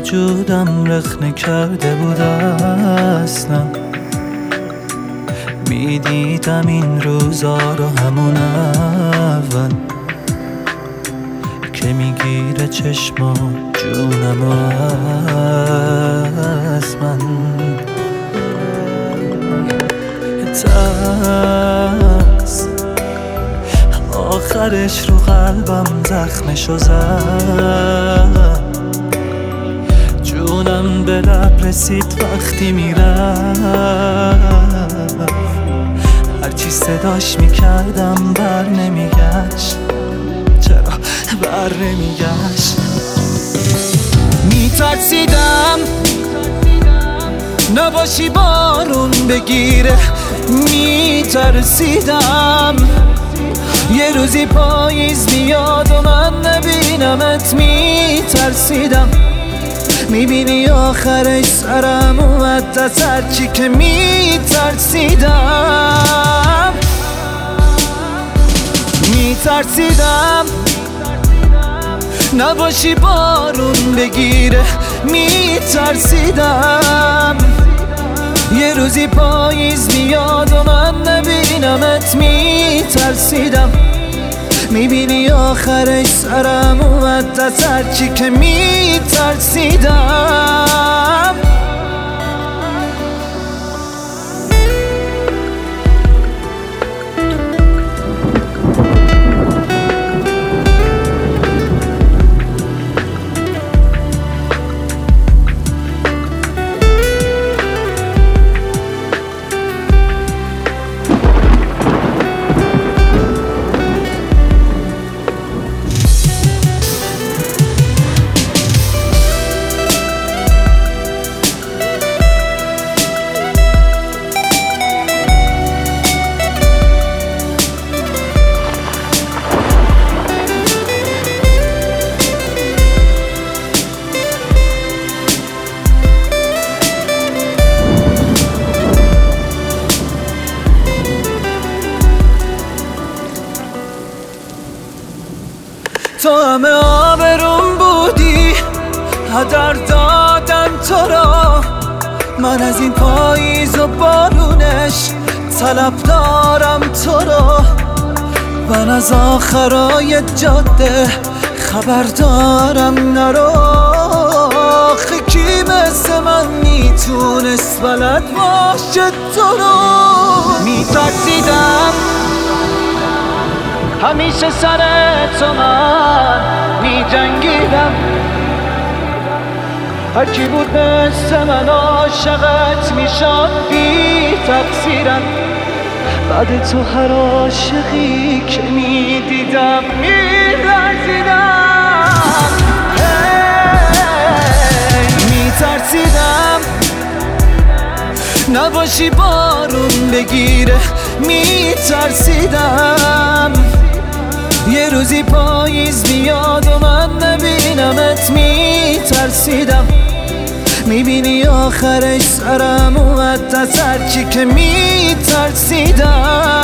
وجودم رخنه کرده بود اصلا. میدیدم این روزا رو همون اول که میگیره چشما جونم از من. ترس آخرش رو قلبم زخمشو زد. جونم به لب رسید وقتی میرفت. هرچی صداش میکردم بر نمیگشت. چرا بر نمیگشت؟ میترسیدم نباشی بارون بگیره. میترسیدم یه روزی پاییز میاد و من نبینمت. میترسیدم میبینی آخرش سرم اومد از هرچی که میترسیدم. میترسیدم نباشی بارون بگیره. میترسیدم یه روزی پاییز میاد و من نبینمت. میترسیدم میبینی آخرش سرم اومد از هرچی که میترسیدم. تو همه آبروم بودی، هدر دادم تو را. من از این پاییز و بارونش طلب دارم تو را. من از آخرای جاده خبر دارم نرو. آخه کی مثل من میتونست بلد باشه تو رو. میترسیدم همیشه سر تو من میجنگیدم. هرکی بود مثل من عاشقت میشد بی تقصیرم. بعد تو هر عاشقی که میدیدم میلرزیدم. میترسیدم نباشی بارون بگیره. میترسیدم یه روزی پاییز بیاد و من نبینمت. میترسیدم میبینی آخرش سرم اومد از هرچی که میترسیدم.